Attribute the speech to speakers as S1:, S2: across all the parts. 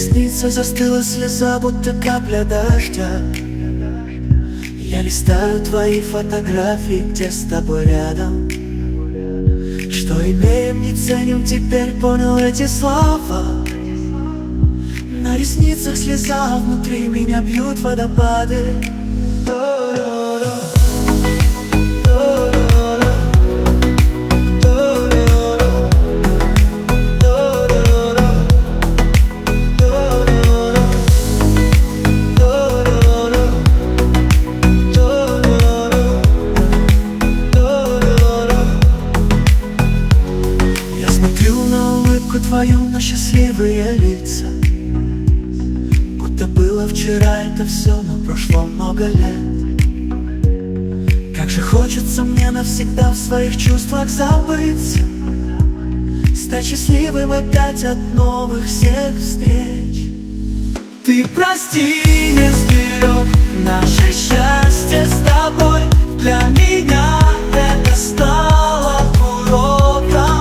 S1: ресницах застыла слеза, будто капля дождя. Я листаю твои фотографии, где с тобой рядом. Что имеем, не ценим, теперь понял эти слова. На ресницах слеза, а внутри меня бьют водопады. Твоем на счастливые лица, будто было вчера это все, но прошло много лет. Как же хочется мне навсегда в своих чувствах забыться, стать счастливым опять от новых всех встреч. Ты прости, не сберег наше счастье с тобой. Для меня это стало уроком.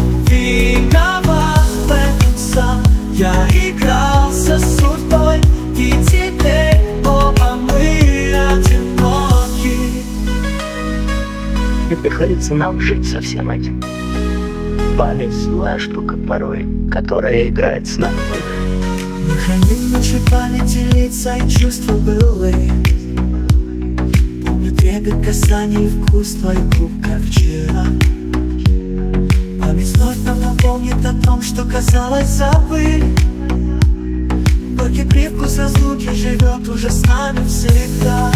S1: Я игрался с судьбой, и теперь оба мы одиноки.
S2: И приходится нам жить со всем этим. Память злая штука порой, которая играет с нами.
S1: Мы храним наши памяти, лица и чувства былые. Помню трепет касаний, вкус твоих губ, как вчера. Память вновь нам напомнит о том, что казалось забыли. Горький привкус разлуки живет уже с нами всегда.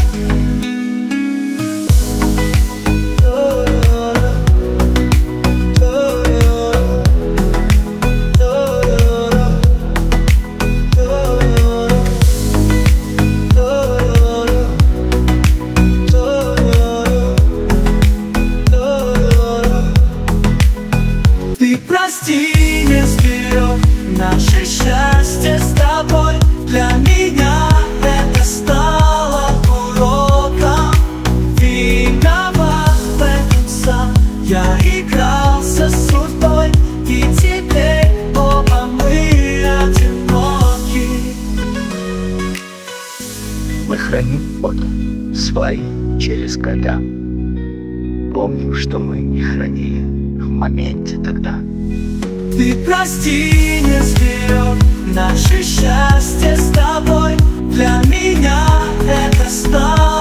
S1: Ты прости, не сберег наше счастье с тобой. Для меня это стало уроком. Виноват в этом сам. Я игрался с судьбой, и теперь оба мы одиноки.
S2: Мы храним фото свои через года. Помню, что мы не хранили в моменте тогда.
S1: Ты прости, не сберег наше счастье с тобой. Для меня это стало